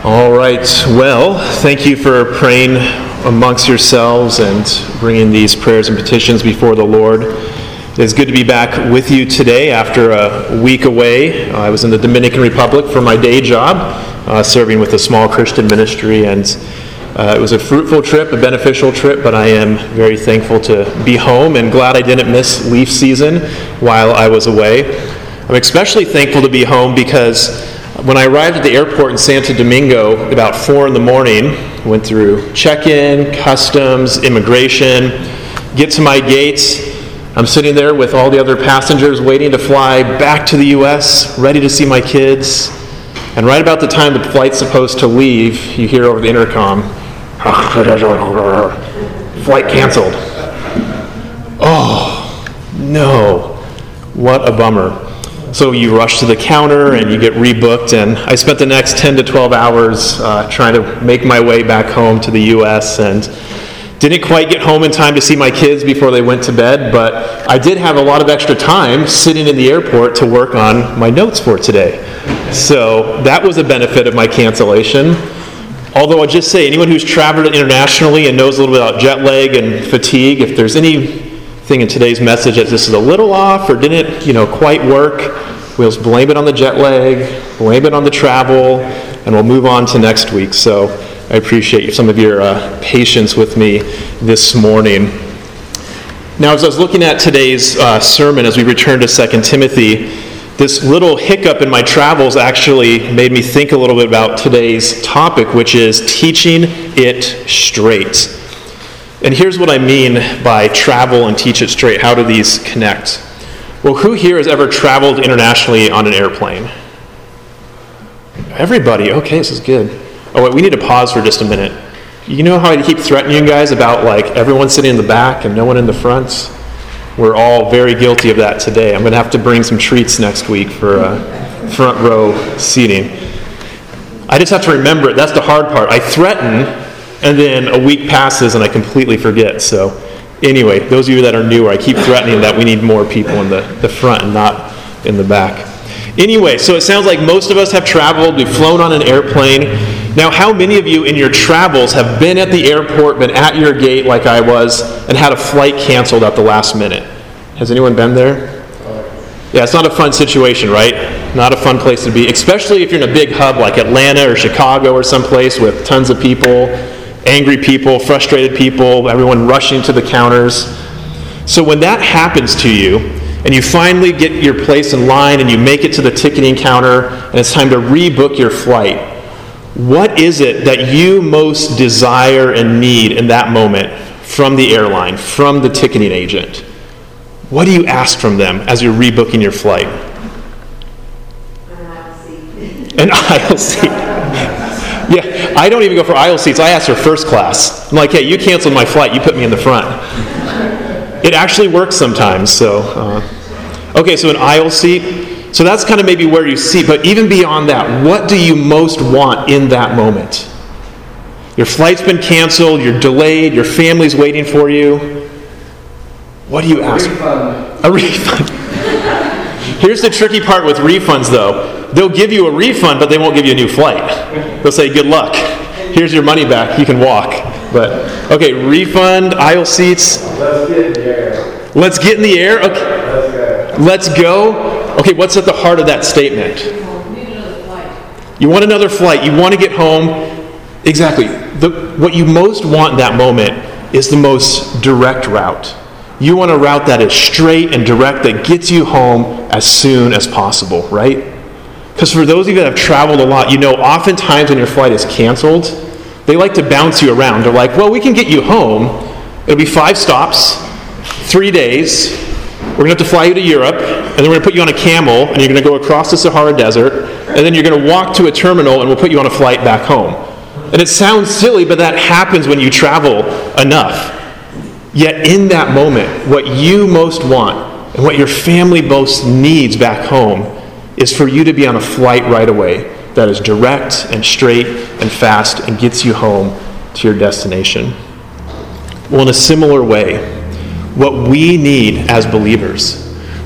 All right. Well, thank you for praying amongst yourselves and bringing these prayers and petitions before the Lord. It's good to be back with you today after a week away. I was in the Dominican Republic for my day job, serving with a small Christian ministry, and it was a fruitful trip, a beneficial trip, but I am very thankful to be home and glad I didn't miss leaf season while I was away. I'm especially thankful to be home because when I arrived at the airport in Santo Domingo about 4 in the morning, went through check-in, customs, immigration, get to my gate. I'm sitting there with all the other passengers waiting to fly back to the U.S., ready to see my kids. And right about the time the flight's supposed to leave, you hear over the intercom, flight canceled. Oh, no. What a bummer. So you rush to the counter and you get rebooked, and I spent the next 10 to 12 hours trying to make my way back home to the U.S. and didn't quite get home in time to see my kids before they went to bed, but I did have a lot of extra time sitting in the airport to work on my notes for today. So that was a benefit of my cancellation. Although I'll just say, anyone who's traveled internationally and knows a little bit about jet lag and fatigue, if there's anything in today's message that this is a little off or didn't, quite work, we'll just blame it on the jet lag, blame it on the travel, and we'll move on to next week. So I appreciate some of your patience with me this morning. Now, as I was looking at today's sermon as we return to 2 Timothy, this little hiccup in my travels actually made me think a little bit about today's topic, which is teaching it straight. And here's what I mean by travel and teach it straight. How do these connect? Well, who here has ever traveled internationally on an airplane? Everybody. Okay, this is good. Oh, wait, we need to pause for just a minute. You know how I keep threatening you guys about everyone sitting in the back and no one in the front? We're all very guilty of that today. I'm going to have to bring some treats next week for front row seating. I just have to remember it. That's the hard part. I threaten, and then a week passes and I completely forget. So anyway, those of you that are new, I keep threatening that we need more people in the front and not in the back. Anyway, so it sounds like most of us have traveled. We've flown on an airplane. Now, how many of you in your travels have been at the airport, been at your gate like I was, and had a flight canceled at the last minute? Has anyone been there? Yeah, it's not a fun situation, right? Not a fun place to be, especially if you're in a big hub like Atlanta or Chicago or someplace with tons of people, angry people, frustrated people, everyone rushing to the counters. So when that happens to you, and you finally get your place in line and you make it to the ticketing counter, and it's time to rebook your flight, what is it that you most desire and need in that moment from the airline, from the ticketing agent? What do you ask from them as you're rebooking your flight? An aisle seat. An aisle seat. Yeah, I don't even go for aisle seats. I ask for first class. I'm like, hey, you canceled my flight. You put me in the front. It actually works sometimes. So, okay, so an aisle seat. So that's kind of maybe where you see. But even beyond that, what do you most want in that moment? Your flight's been canceled. You're delayed. Your family's waiting for you. What do you ask? A refund. Here's the tricky part with refunds, though. They'll give you a refund, but they won't give you a new flight. They'll say, good luck. Here's your money back. You can walk. But, okay, refund, aisle seats. Let's get in the air. Let's get in the air? Okay. Let's go. Okay, what's at the heart of that statement? You want another flight. You want to get home. Exactly. What you most want in that moment is the most direct route. You want a route that is straight and direct, that gets you home as soon as possible, right? Because for those of you that have traveled a lot, oftentimes when your flight is canceled, they like to bounce you around. They're like, well, we can get you home. It'll be 5 stops, 3 days. We're going to have to fly you to Europe, and then we're going to put you on a camel, and you're going to go across the Sahara Desert, and then you're going to walk to a terminal, and we'll put you on a flight back home. And it sounds silly, but that happens when you travel enough. Yet in that moment, what you most want, and what your family most needs back home, is for you to be on a flight right away that is direct and straight and fast and gets you home to your destination. Well, in a similar way, what we need as believers,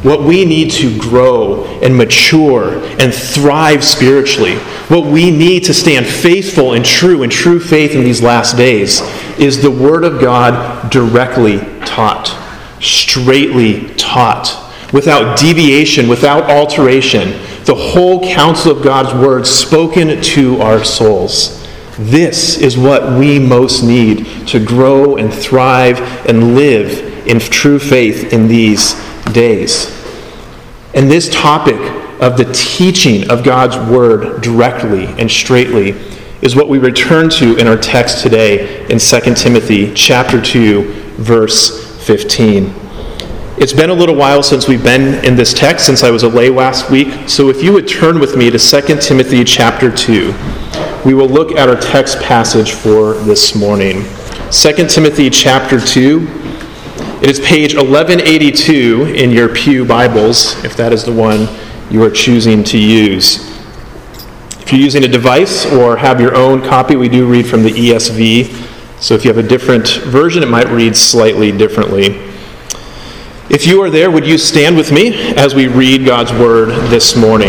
what we need to grow and mature and thrive spiritually, what we need to stand faithful and true faith in these last days, is the Word of God directly taught, straightly taught, without deviation, without alteration, the whole counsel of God's Word spoken to our souls. This is what we most need to grow and thrive and live in true faith in these days. And this topic of the teaching of God's Word directly and straightly is what we return to in our text today in 2 Timothy chapter 2, verse 15. It's been a little while since we've been in this text, since I was away last week. So if you would turn with me to 2 Timothy chapter 2, we will look at our text passage for this morning. 2 Timothy chapter 2. It is page 1182 in your pew Bibles, if that is the one you are choosing to use. If you're using a device or have your own copy, we do read from the ESV. So if you have a different version, it might read slightly differently. If you are there, would you stand with me as we read God's Word this morning?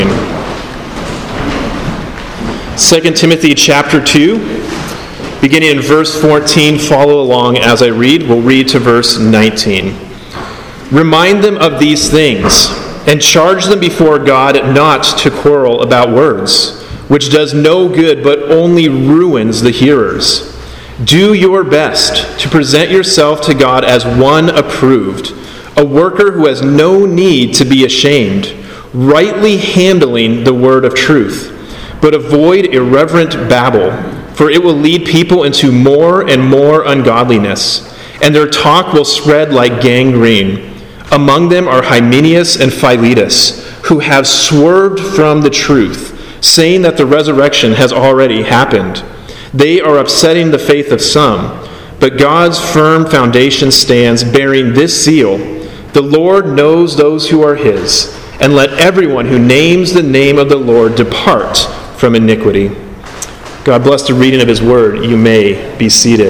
2 Timothy chapter 2, beginning in verse 14, follow along as I read. We'll read to verse 19. Remind them of these things, and charge them before God not to quarrel about words, which does no good but only ruins the hearers. Do your best to present yourself to God as one approved, a worker who has no need to be ashamed, rightly handling the word of truth. But avoid irreverent babble, for it will lead people into more and more ungodliness, and their talk will spread like gangrene. Among them are Hymenaeus and Philetus, who have swerved from the truth, saying that the resurrection has already happened. They are upsetting the faith of some, but God's firm foundation stands, bearing this seal: the Lord knows those who are his, and let everyone who names the name of the Lord depart from iniquity. God bless the reading of his word. You may be seated.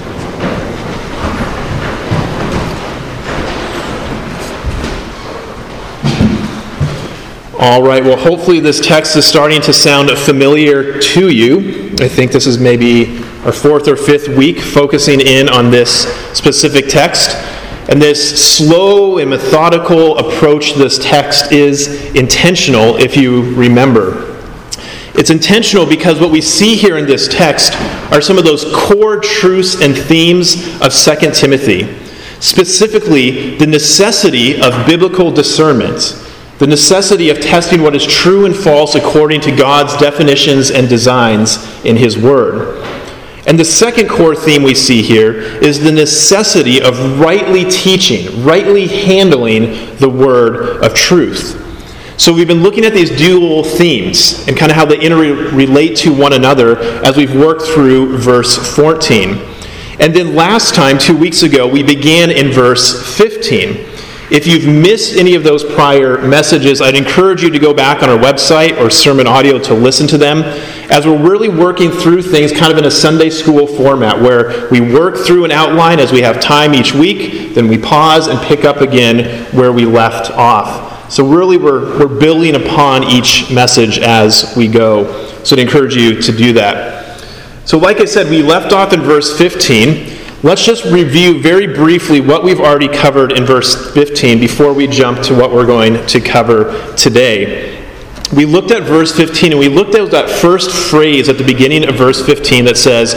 All right, well, hopefully this text is starting to sound familiar to you. I think this is maybe our fourth or fifth week focusing in on this specific text. And this slow and methodical approach to this text is intentional, if you remember. It's intentional because what we see here in this text are some of those core truths and themes of 2 Timothy. Specifically, the necessity of biblical discernment, the necessity of testing what is true and false according to God's definitions and designs in his word. And the second core theme we see here is the necessity of rightly teaching, rightly handling the word of truth. So we've been looking at these dual themes and kind of how they interrelate to one another as we've worked through verse 14. And then last time, 2 weeks ago, we began in verse 15. If you've missed any of those prior messages, I'd encourage you to go back on our website or sermon audio to listen to them, as we're really working through things kind of in a Sunday school format where we work through an outline as we have time each week, then we pause and pick up again where we left off. So really we're building upon each message as we go. So I'd encourage you to do that. So like I said, we left off in verse 15. Let's just review very briefly what we've already covered in verse 15 before we jump to what we're going to cover today. We looked at verse 15 and we looked at that first phrase at the beginning of verse 15 that says,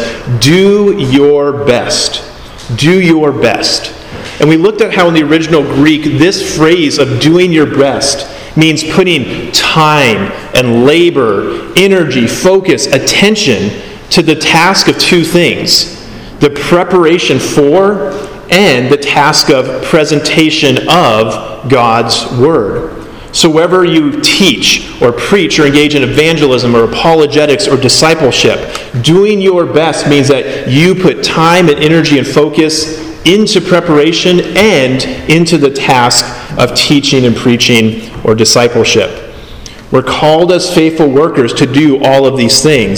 do your best. Do your best. And we looked at how in the original Greek, this phrase of doing your best means putting time and labor, energy, focus, attention to the task of two things: the preparation for and the task of presentation of God's Word. So whether you teach or preach or engage in evangelism or apologetics or discipleship, doing your best means that you put time and energy and focus into preparation and into the task of teaching and preaching or discipleship. We're called as faithful workers to do all of these things,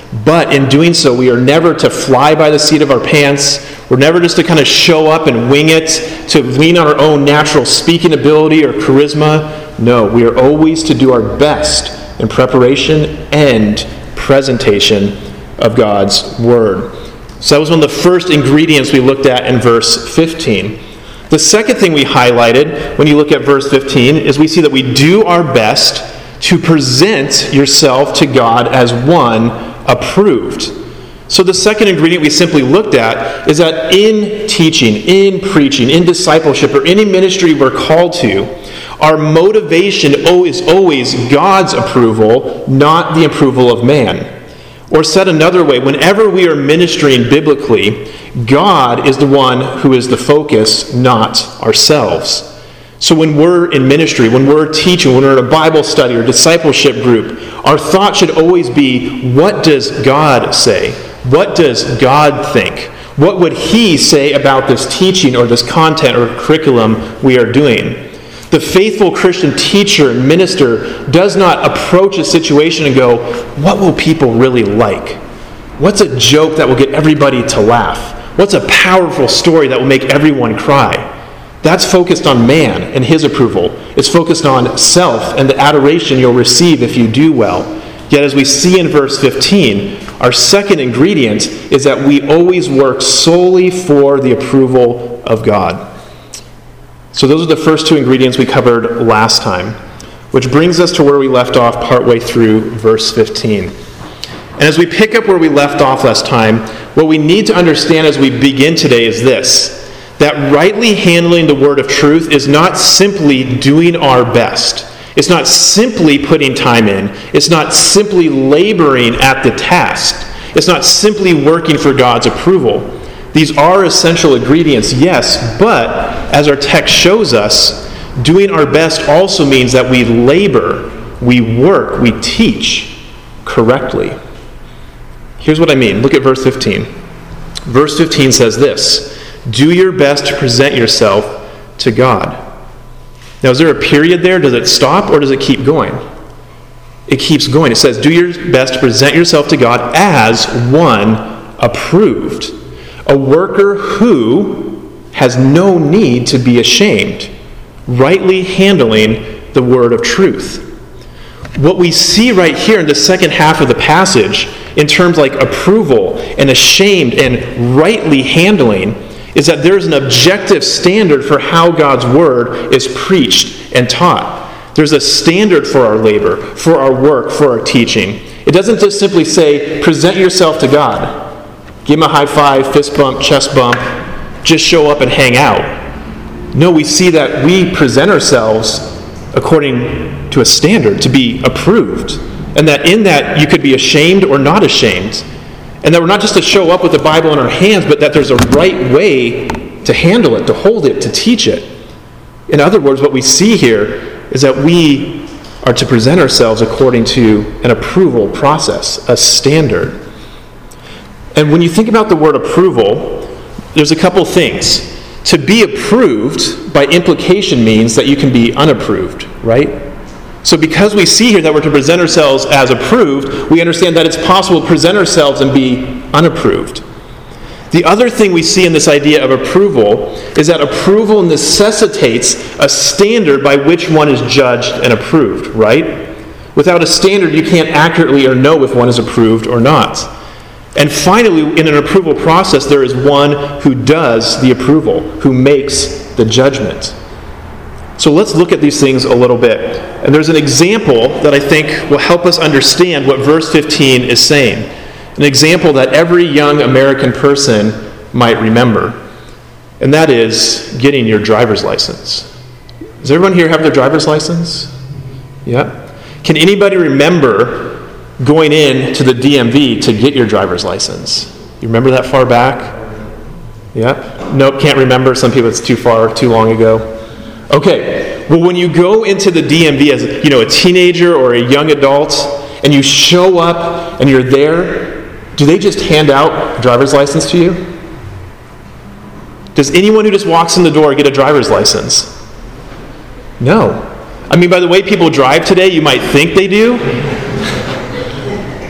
But in doing so, we are never to fly by the seat of our pants. We're never just to kind of show up and wing it, to lean on our own natural speaking ability or charisma. No, we are always to do our best in preparation and presentation of God's Word. So that was one of the first ingredients we looked at in verse 15. The second thing we highlighted when you look at verse 15 is we see that we do our best to present yourself to God as one approved. So the second ingredient we simply looked at is that in teaching, in preaching, in discipleship, or any ministry we're called to, our motivation is always God's approval, not the approval of man. Or said another way, whenever we are ministering biblically, God is the one who is the focus, not ourselves. So when we're in ministry, when we're teaching, when we're in a Bible study or discipleship group, our thought should always be, what does God say? What does God think? What would He say about this teaching or this content or curriculum we are doing? The faithful Christian teacher and minister does not approach a situation and go, what will people really like? What's a joke that will get everybody to laugh? What's a powerful story that will make everyone cry? That's focused on man and his approval. It's focused on self and the adoration you'll receive if you do well. Yet as we see in verse 15, our second ingredient is that we always work solely for the approval of God. So those are the first two ingredients we covered last time, which brings us to where we left off partway through verse 15. And as we pick up where we left off last time, what we need to understand as we begin today is this, that rightly handling the word of truth is not simply doing our best. It's not simply putting time in. It's not simply laboring at the task. It's not simply working for God's approval. These are essential ingredients, yes, but as our text shows us, doing our best also means that we labor, we work, we teach correctly. Here's what I mean. Look at verse 15. Verse 15 says this, do your best to present yourself to God. Now, is there a period there? Does it stop or does it keep going? It keeps going. It says, do your best to present yourself to God as one approved. A worker who has no need to be ashamed, rightly handling the word of truth. What we see right here in the second half of the passage, in terms like approval and ashamed and rightly handling, is that there's an objective standard for how God's word is preached and taught. There's a standard for our labor, for our work, for our teaching. It doesn't just simply say, present yourself to God. Give him a high five, fist bump, chest bump, just show up and hang out. No, we see that we present ourselves according to a standard, to be approved. And that in that you could be ashamed or not ashamed. And that we're not just to show up with the Bible in our hands, but that there's a right way to handle it, to hold it, to teach it. In other words, what we see here is that we are to present ourselves according to an approval process, a standard. And when you think about the word approval, there's a couple things. To be approved, by implication, means that you can be unapproved, right? So because we see here that we're to present ourselves as approved, we understand that it's possible to present ourselves and be unapproved. The other thing we see in this idea of approval is that approval necessitates a standard by which one is judged and approved, right? Without a standard, you can't accurately or know if one is approved or not. And finally, in an approval process, there is one who does the approval, who makes the judgment. So let's look at these things a little bit. And there's an example that I think will help us understand what verse 15 is saying. An example that every young American person might remember. And that is getting your driver's license. Does everyone here have their driver's license? Yeah? Can anybody remember going in to the DMV to get your driver's license? You remember that far back? Yeah? Nope, can't remember. Some people it's too far, too long ago. Okay, well when you go into the DMV as a teenager or a young adult and you show up and you're there, do they just hand out a driver's license to you? Does anyone who just walks in the door get a driver's license? No. I mean, by the way people drive today, you might think they do.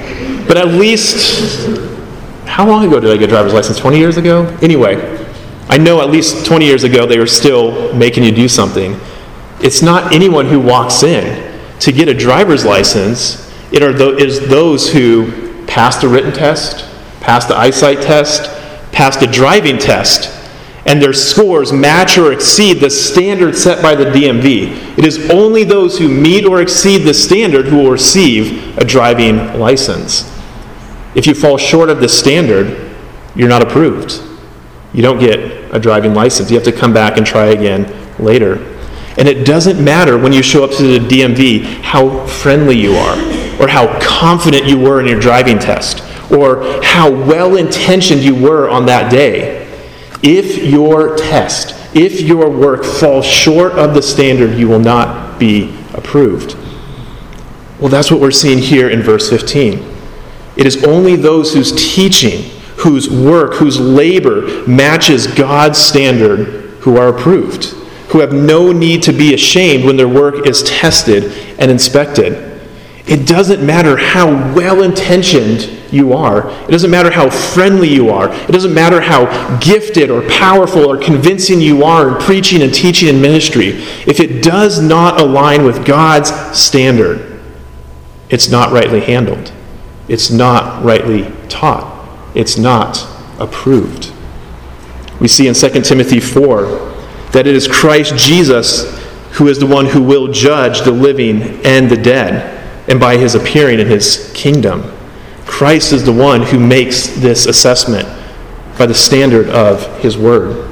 But at least, how long ago did I get a driver's license? 20 years ago? Anyway, I know at least 20 years ago they were still making you do something. It's not anyone who walks in to get a driver's license. It is those who passed a written test, passed the eyesight test, passed a driving test, and their scores match or exceed the standard set by the DMV. It is only those who meet or exceed the standard who will receive a driving license. If you fall short of the standard, you're not approved. You don't get a driving license. You have to come back and try again later. And it doesn't matter when you show up to the DMV how friendly you are, or how confident you were in your driving test, or how well-intentioned you were on that day. If your test, if your work falls short of the standard, you will not be approved. Well, that's what we're seeing here in verse 15. It is only those whose teaching, whose work, whose labor matches God's standard who are approved, who have no need to be ashamed when their work is tested and inspected. It doesn't matter how well-intentioned you are. It doesn't matter how friendly you are. It doesn't matter how gifted or powerful or convincing you are in preaching and teaching and ministry. If it does not align with God's standard, it's not rightly handled. It's not rightly taught. It's not approved. We see in 2 Timothy 4 that it is Christ Jesus who is the one who will judge the living and the dead, and by his appearing in his kingdom. Christ is the one who makes this assessment by the standard of his word.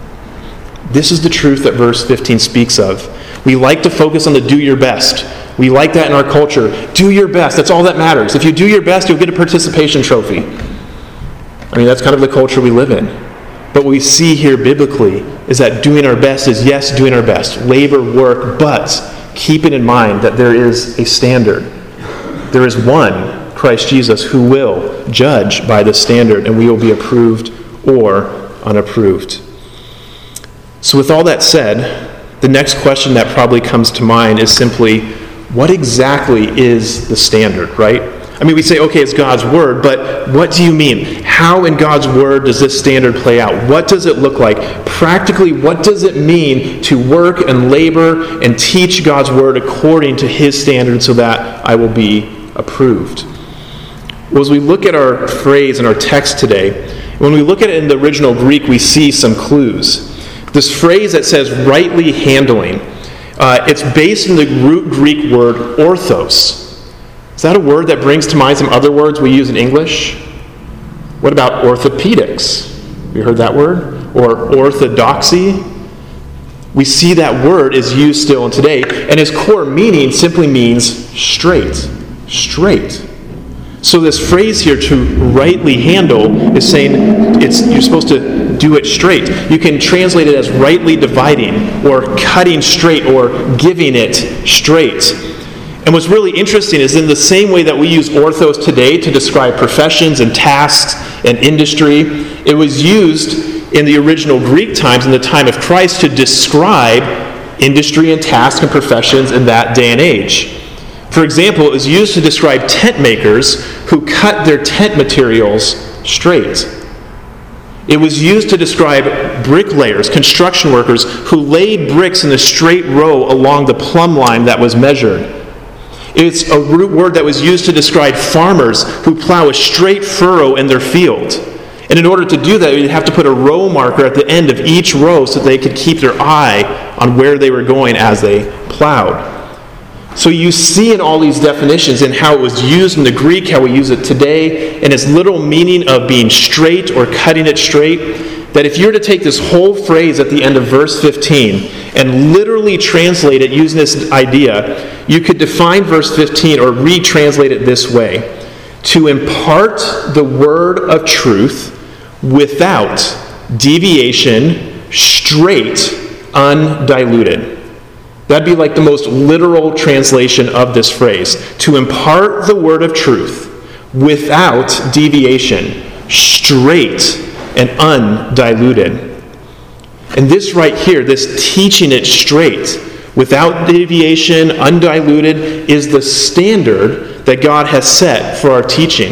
This is the truth that verse 15 speaks of. We like to focus on the do your best. We like that in our culture. Do your best. That's all that matters. If you do your best, you'll get a participation trophy. I mean, that's kind of the culture we live in. But what we see here biblically is that doing our best is, yes, doing our best. Labor, work, but keeping in mind that there is a standard. There is one, Christ Jesus, who will judge by the standard, and we will be approved or unapproved. So with all that said, the next question that probably comes to mind is simply, what exactly is the standard, right? I mean, we say, okay, it's God's word, but what do you mean? How in God's word does this standard play out? What does it look like? Practically, what does it mean to work and labor and teach God's word according to his standard so that I will be approved? Well, as we look at our phrase in our text today, when we look at it in the original Greek, we see some clues. This phrase that says rightly handling, it's based in the root Greek word orthos. Is that a word that brings to mind some other words we use in English? What about orthopedics? Have you heard that word? Or orthodoxy? We see that word is used still in today, and its core meaning simply means straight. Straight. So this phrase here, to rightly handle, is saying you're supposed to do it straight. You can translate it as rightly dividing, or cutting straight, or giving it straight. And what's really interesting is in the same way that we use orthos today to describe professions and tasks and industry, it was used in the original Greek times, in the time of Christ, to describe industry and tasks and professions in that day and age. For example, it was used to describe tent makers who cut their tent materials straight. It was used to describe bricklayers, construction workers, who laid bricks in a straight row along the plumb line that was measured. It's a root word that was used to describe farmers who plow a straight furrow in their field. And in order to do that, you'd have to put a row marker at the end of each row so they could keep their eye on where they were going as they plowed. So you see in all these definitions and how it was used in the Greek, how we use it today, and its literal meaning of being straight or cutting it straight, that if you were to take this whole phrase at the end of verse 15 and literally translate it using this idea, you could define verse 15 or retranslate it this way: to impart the word of truth without deviation, straight, undiluted. That'd be like the most literal translation of this phrase. To impart the word of truth without deviation, straight and undiluted. And this right here, this teaching it straight, without deviation, undiluted, is the standard that God has set for our teaching.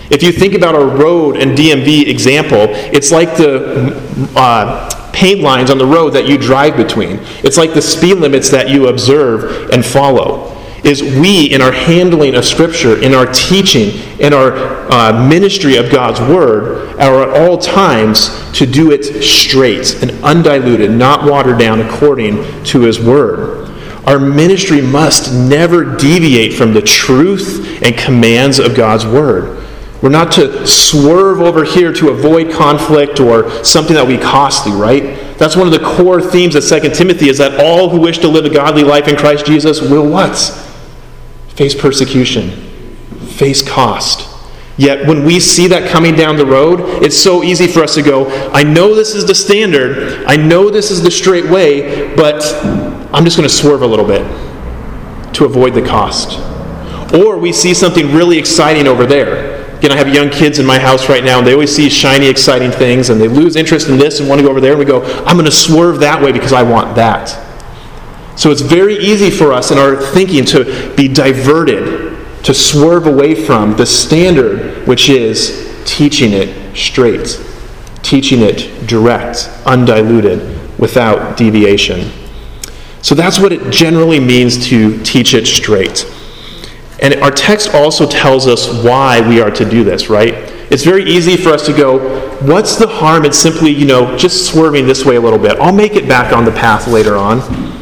If you think about our road and DMV example, it's like the paint lines on the road that you drive between. It's like the speed limits that you observe and follow. Is we, in our handling of Scripture, in our teaching, in our ministry of God's Word, are at all times to do it straight and undiluted, not watered down according to His Word. Our ministry must never deviate from the truth and commands of God's Word. We're not to swerve over here to avoid conflict or something that will be costly, right? That's one of the core themes of 2 Timothy, is that all who wish to live a godly life in Christ Jesus will what? Face persecution, face cost. Yet when we see that coming down the road, it's so easy for us to go, I know this is the standard, I know this is the straight way, but I'm just going to swerve a little bit to avoid the cost. Or we see something really exciting over there. Again, I have young kids in my house right now, and they always see shiny, exciting things, and they lose interest in this and want to go over there, and we go, I'm going to swerve that way because I want that. So it's very easy for us in our thinking to be diverted, to swerve away from the standard, which is teaching it straight, teaching it direct, undiluted, without deviation. So that's what it generally means to teach it straight. And our text also tells us why we are to do this, right? It's very easy for us to go, what's the harm in simply, just swerving this way a little bit? I'll make it back on the path later on.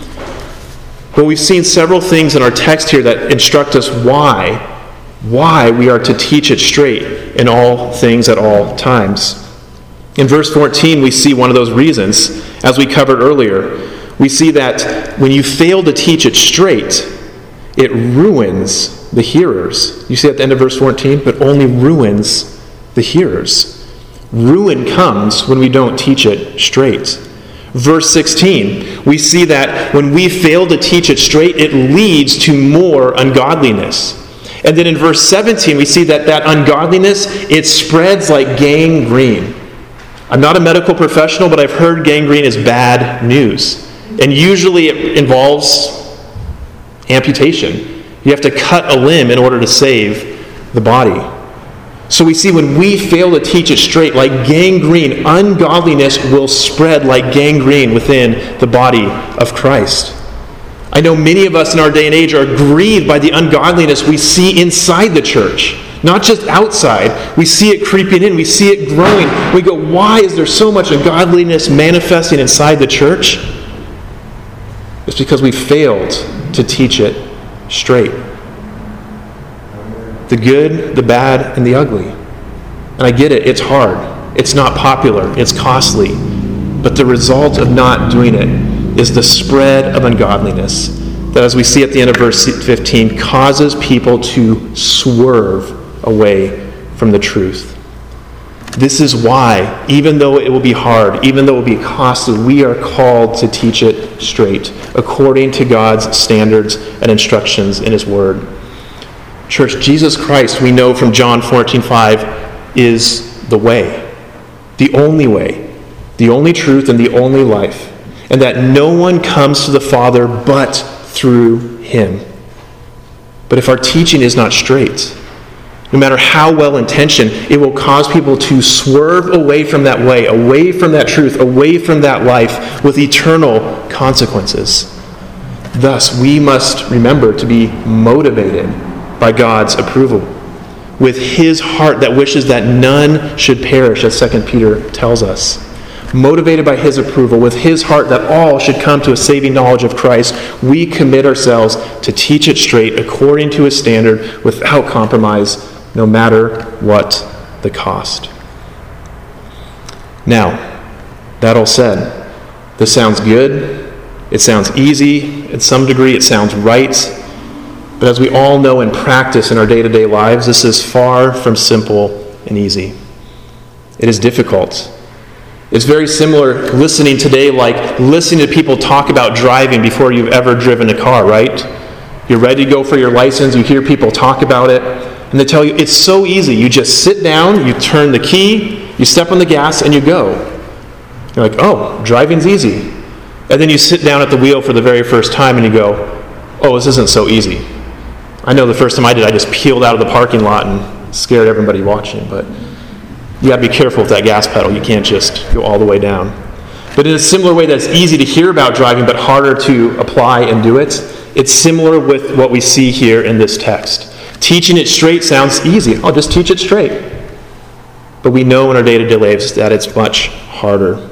But we've seen several things in our text here that instruct us why we are to teach it straight in all things at all times. In verse 14, we see one of those reasons, as we covered earlier. We see that when you fail to teach it straight, it ruins the hearers. You see at the end of verse 14, but only ruins the hearers. Ruin comes when we don't teach it straight. Verse 16, we see that when we fail to teach it straight, it leads to more ungodliness. And then in verse 17, we see that ungodliness, it spreads like gangrene. I'm not a medical professional, but I've heard gangrene is bad news. And usually it involves amputation. You have to cut a limb in order to save the body. So we see when we fail to teach it straight, like gangrene, ungodliness will spread like gangrene within the body of Christ. I know many of us in our day and age are grieved by the ungodliness we see inside the church, not just outside. We see it creeping in. We see it growing. We go, why is there so much ungodliness manifesting inside the church? It's because we failed to teach it straight. The good, the bad, and the ugly. And I get it, it's hard. It's not popular. It's costly. But the result of not doing it is the spread of ungodliness that, as we see at the end of verse 15, causes people to swerve away from the truth. This is why, even though it will be hard, even though it will be costly, we are called to teach it straight, according to God's standards and instructions in His Word. Church, Jesus Christ, we know from John 14:5, is the way, the only truth, and the only life, and that no one comes to the Father but through Him. But if our teaching is not straight, no matter how well-intentioned, it will cause people to swerve away from that way, away from that truth, away from that life, with eternal consequences. Thus, we must remember to be motivated by God's approval, with His heart that wishes that none should perish, as 2 Peter tells us. Motivated by His approval, with His heart that all should come to a saving knowledge of Christ, we commit ourselves to teach it straight according to His standard, without compromise, no matter what the cost. Now, that all said, this sounds good, it sounds easy, in some degree it sounds right, but as we all know in practice in our day-to-day lives, this is far from simple and easy. It is difficult. It's very similar listening today, like listening to people talk about driving before you've ever driven a car, right? You're ready to go for your license, you hear people talk about it, and they tell you it's so easy. You just sit down, you turn the key, you step on the gas, and you go. You're like, oh, driving's easy. And then you sit down at the wheel for the very first time and you go, oh, this isn't so easy. I know the first time I did, I just peeled out of the parking lot and scared everybody watching, but you got to be careful with that gas pedal. You can't just go all the way down. But in a similar way that's easy to hear about driving but harder to apply and do it, it's similar with what we see here in this text. Teaching it straight sounds easy. I'll just teach it straight. But we know in our day-to-day lives that it's much harder.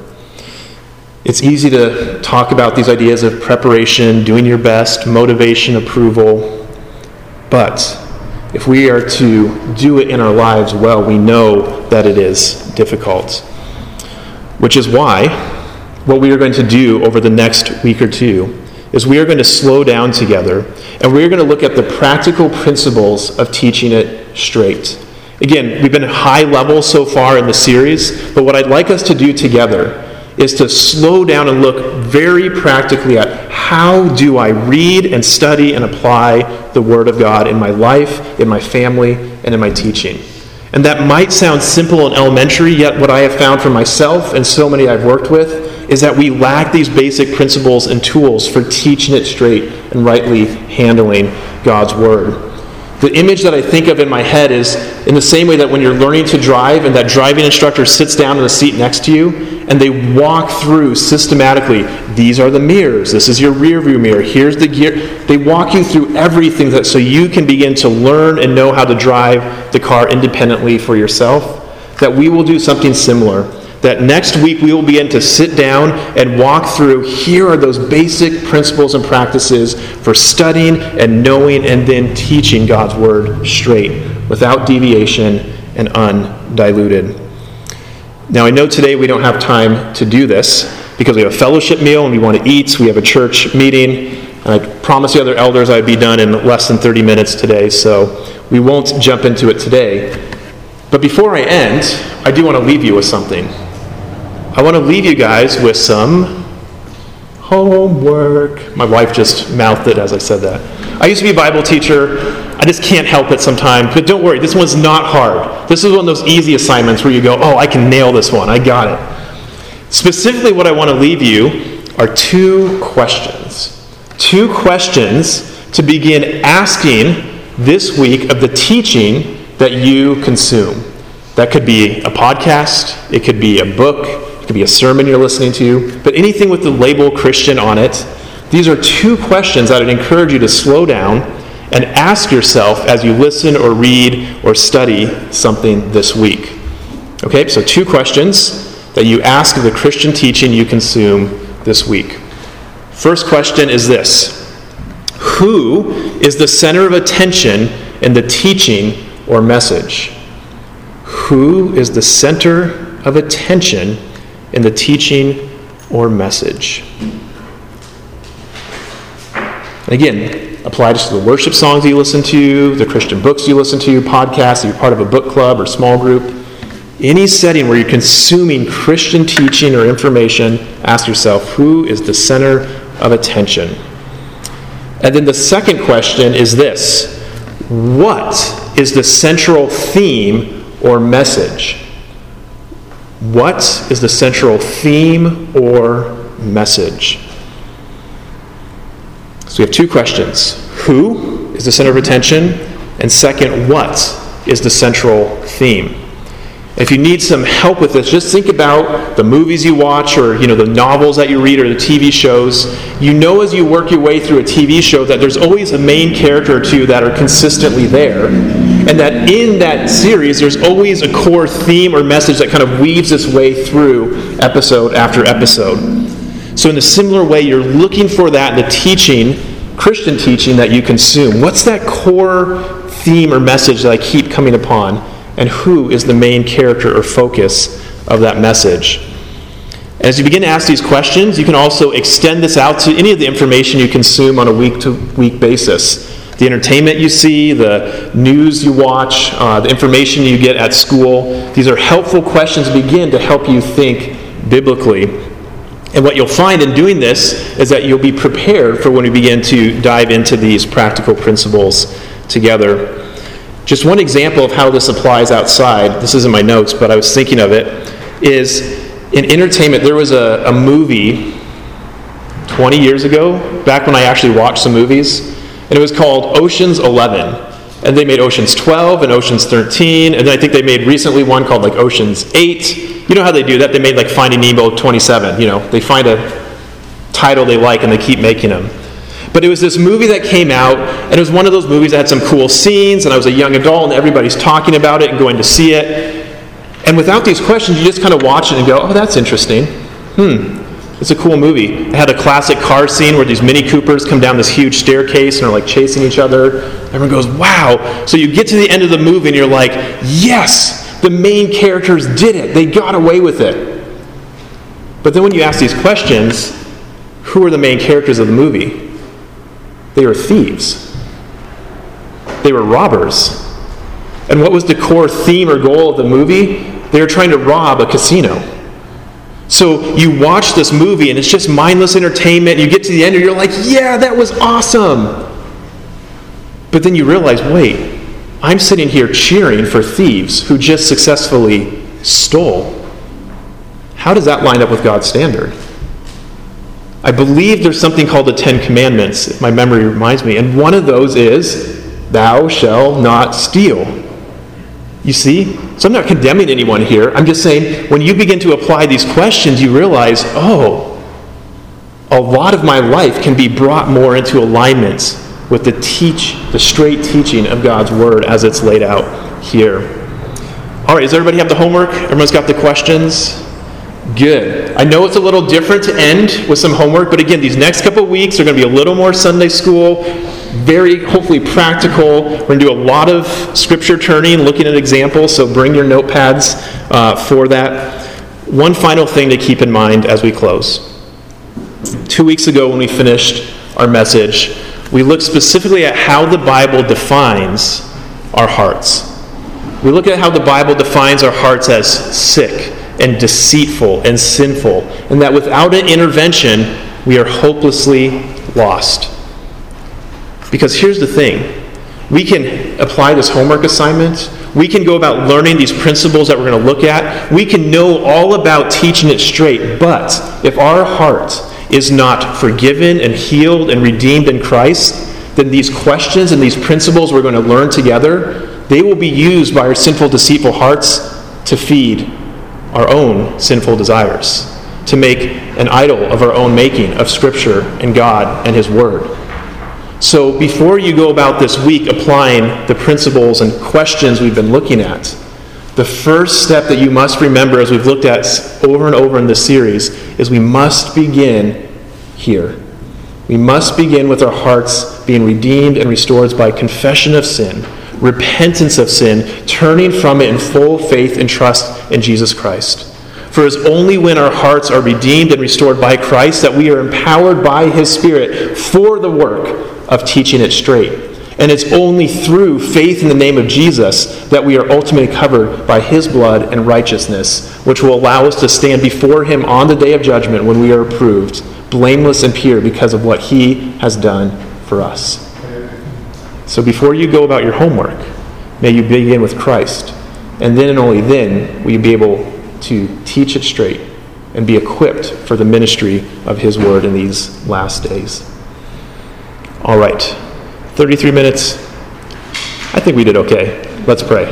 It's easy to talk about these ideas of preparation, doing your best, motivation, approval. But if we are to do it in our lives well, we know that it is difficult. Which is why what we are going to do over the next week or two is we are going to slow down together, and we are going to look at the practical principles of teaching it straight. Again, we've been high level so far in the series, but what I'd like us to do together is to slow down and look very practically at how do I read and study and apply the Word of God in my life, in my family, and in my teaching. And that might sound simple and elementary, yet what I have found for myself and so many I've worked with is that we lack these basic principles and tools for teaching it straight and rightly handling God's Word. The image that I think of in my head is in the same way that when you're learning to drive and that driving instructor sits down in the seat next to you and they walk through systematically, these are the mirrors, this is your rear view mirror, here's the gear. They walk you through everything so you can begin to learn and know how to drive the car independently for yourself. That we will do something similar. That next week we will begin to sit down and walk through, here are those basic principles and practices for studying and knowing and then teaching God's Word straight, without deviation and undiluted. Now I know today we don't have time to do this because we have a fellowship meal and we want to eat, we have a church meeting, and I promised the other elders I'd be done in less than 30 minutes today, so we won't jump into it today. But before I end, I do want to leave you with something. I want to leave you guys with some homework. My wife just mouthed it as I said that. I used to be a Bible teacher. I just can't help it sometimes. But don't worry, this one's not hard. This is one of those easy assignments where you go, oh, I can nail this one. I got it. Specifically, what I want to leave you are 2 questions. 2 questions to begin asking this week of the teaching that you consume. That could be a podcast. It could be a book. It could be a sermon you're listening to, but anything with the label Christian on it. These are 2 questions that I'd encourage you to slow down and ask yourself as you listen or read or study something this week. Okay, so 2 questions that you ask of the Christian teaching you consume this week. First question is this: who is the center of attention in the teaching or message? Who is the center of attention in the teaching or message? And again, apply this to the worship songs you listen to, the Christian books you listen to, podcasts, you're part of a book club or small group. Any setting where you're consuming Christian teaching or information, ask yourself, who is the center of attention? And then the second question is this: what is the central theme or message? What is the central theme or message? So we have 2 questions. Who is the center of attention? And second, what is the central theme? If you need some help with this, just think about the movies you watch or the novels that you read or the TV shows. You know as you work your way through a TV show that there's always a main character or 2 that are consistently there. And that in that series there's always a core theme or message that kind of weaves its way through episode after episode. So in a similar way, you're looking for that in the teaching, Christian teaching that you consume. What's that core theme or message that I keep coming upon? And who is the main character or focus of that message? As you begin to ask these questions, you can also extend this out to any of the information you consume on a week-to-week basis. The entertainment you see, the news you watch, the information you get at school. These are helpful questions to begin to help you think biblically. And what you'll find in doing this is that you'll be prepared for when we begin to dive into these practical principles together. Just one example of how this applies outside, this isn't my notes, but I was thinking of it, is in entertainment. There was a movie 20 years ago, back when I actually watched some movies, and it was called Ocean's 11. And they made Ocean's 12 and Ocean's 13, and then I think they made recently one called like Ocean's 8. You know how they do that? They made like Finding Nemo 27. You know, they find a title they like and they keep making them. But it was this movie that came out, and it was one of those movies that had some cool scenes, and I was a young adult, and everybody's talking about it and going to see it. And without these questions, you just kind of watch it and go, oh, that's interesting. It's a cool movie. It had a classic car scene where these Mini Coopers come down this huge staircase and are like chasing each other. Everyone goes, wow. So you get to the end of the movie and you're like, yes, the main characters did it. They got away with it. But then when you ask these questions, who are the main characters of the movie? They were thieves. They were robbers. And what was the core theme or goal of the movie? They were trying to rob a casino. So you watch this movie and it's just mindless entertainment. You get to the end and you're like, yeah, that was awesome. But then you realize, wait, I'm sitting here cheering for thieves who just successfully stole. How does that line up with God's standard? I believe there's something called the Ten Commandments, if my memory reminds me. And one of those is, thou shalt not steal. You see? So I'm not condemning anyone here. I'm just saying, when you begin to apply these questions, you realize, oh, a lot of my life can be brought more into alignment with the straight teaching of God's Word as it's laid out here. All right, does everybody have the homework? Everyone's got the questions? Good. I know it's a little different to end with some homework, but again, these next couple of weeks are going to be a little more Sunday school, very, hopefully, practical. We're going to do a lot of scripture turning, looking at examples, so bring your notepads for that. One final thing to keep in mind as we close. 2 weeks ago when we finished our message, we looked specifically at how the Bible defines our hearts. We look at how the Bible defines our hearts as sick and deceitful and sinful, and that without an intervention, we are hopelessly lost. Because here's the thing. We can apply this homework assignment. We can go about learning these principles that we're going to look at. We can know all about teaching it straight. But if our heart is not forgiven and healed and redeemed in Christ, then these questions and these principles we're going to learn together, they will be used by our sinful, deceitful hearts to feed our own sinful desires, to make an idol of our own making of Scripture and God and His Word. So before you go about this week applying the principles and questions we've been looking at, the first step that you must remember, as we've looked at over and over in this series, is we must begin here. We must begin with our hearts being redeemed and restored by confession of sin, repentance of sin, turning from it in full faith and trust in Jesus Christ. For it's only when our hearts are redeemed and restored by Christ that we are empowered by His Spirit for the work of teaching it straight. And it's only through faith in the name of Jesus that we are ultimately covered by His blood and righteousness, which will allow us to stand before Him on the day of judgment when we are approved, blameless and pure because of what He has done for us. So before you go about your homework, may you begin with Christ. And then and only then will you be able to teach it straight and be equipped for the ministry of His Word in these last days. All right, 33 minutes. I think we did okay. Let's pray.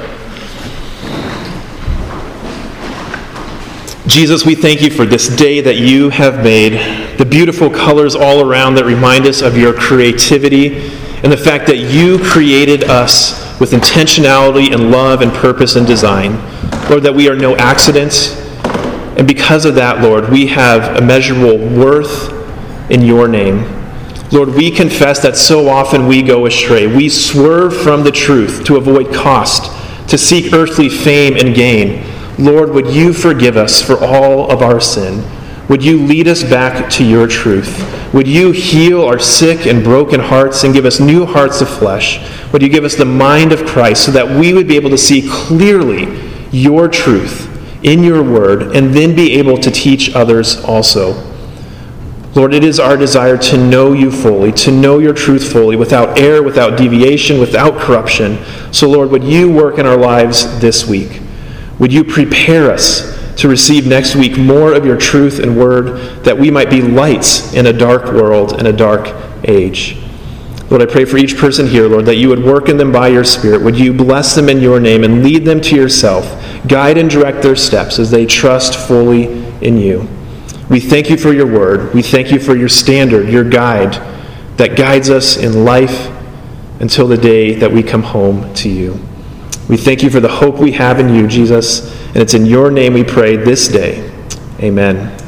Jesus, we thank you for this day that you have made, the beautiful colors all around that remind us of your creativity, and the fact that you created us with intentionality and love and purpose and design. Lord, that we are no accident, and because of that, Lord, we have immeasurable worth in your name. Lord, we confess that so often we go astray. We swerve from the truth to avoid cost, to seek earthly fame and gain. Lord, would you forgive us for all of our sin? Would you lead us back to your truth? Would you heal our sick and broken hearts and give us new hearts of flesh? Would you give us the mind of Christ so that we would be able to see clearly your truth in your word and then be able to teach others also? Lord, it is our desire to know you fully, to know your truth fully, without error, without deviation, without corruption. So, Lord, would you work in our lives this week? Would you prepare us to receive next week more of your truth and word, that we might be lights in a dark world and a dark age? Lord, I pray for each person here, Lord, that you would work in them by your Spirit. Would you bless them in your name and lead them to yourself? Guide and direct their steps as they trust fully in you. We thank you for your word. We thank you for your standard, your guide that guides us in life until the day that we come home to you. We thank you for the hope we have in you, Jesus, and it's in your name we pray this day. Amen.